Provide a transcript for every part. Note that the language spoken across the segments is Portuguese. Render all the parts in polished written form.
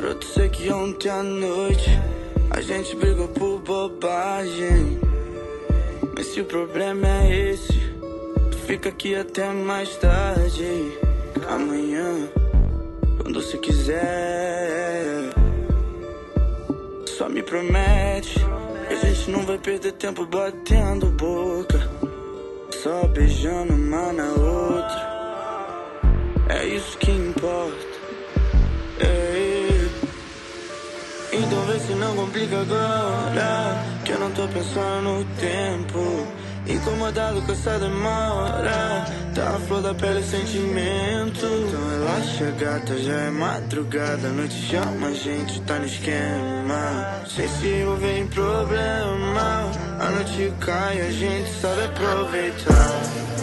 Garoto, sei que ontem à noite a gente brigou por bobagem, mas se o problema é esse, tu fica aqui até mais tarde. Amanhã, quando você quiser, só me promete que a gente não vai perder tempo batendo boca, só beijando uma na outra. É isso que importa. Então vê se não complica agora, que eu não tô pensando no tempo. Incomodado com essa demora, tá a flor da pele sentimento. Então relaxa, gata, já é madrugada, a noite chama, a gente tá no esquema. Sem se envolver em problema, a noite cai, a gente sabe aproveitar.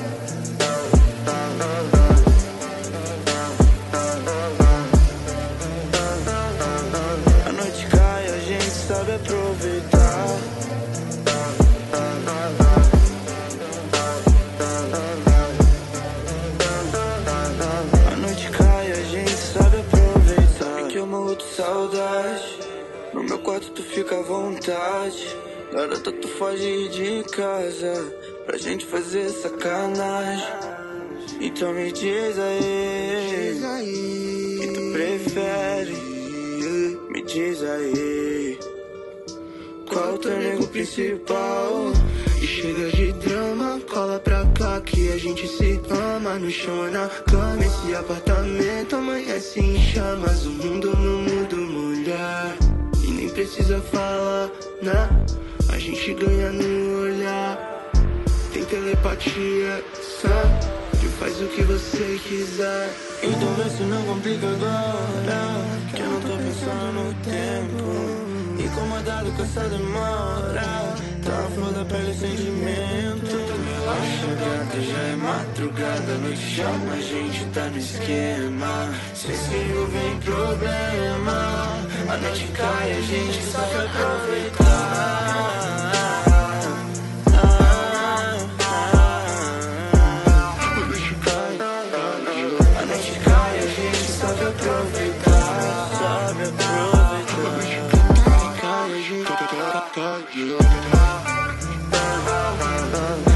A noite cai, a gente sabe aproveitar. A noite cai, a gente sabe aproveitar. É que eu morro de saudade, no meu quarto tu fica à vontade. Garota, tu foge de casa pra gente fazer sacanagem. Então me diz aí, que tu prefere. Me diz aí, qual o teu nego principal? E chega de drama, cola pra cá que a gente se ama. No chão, na cama, esse apartamento amanhece em chamas. O mundo no mundo, mulher, e nem precisa falar, né? A gente ganha no olhar, tem telepatia, sabe? Faz o que você quiser. Então vê se não complica agora, que eu não tô pensando no tempo. Incomodado com essa demora, tá a flor da pele sentimento. Relaxa, gata, já é madrugada, a noite chama, a gente tá no esquema. Sem se envolver em problema, a noite cai, a gente sabe aproveitar. Sabe aproveitar.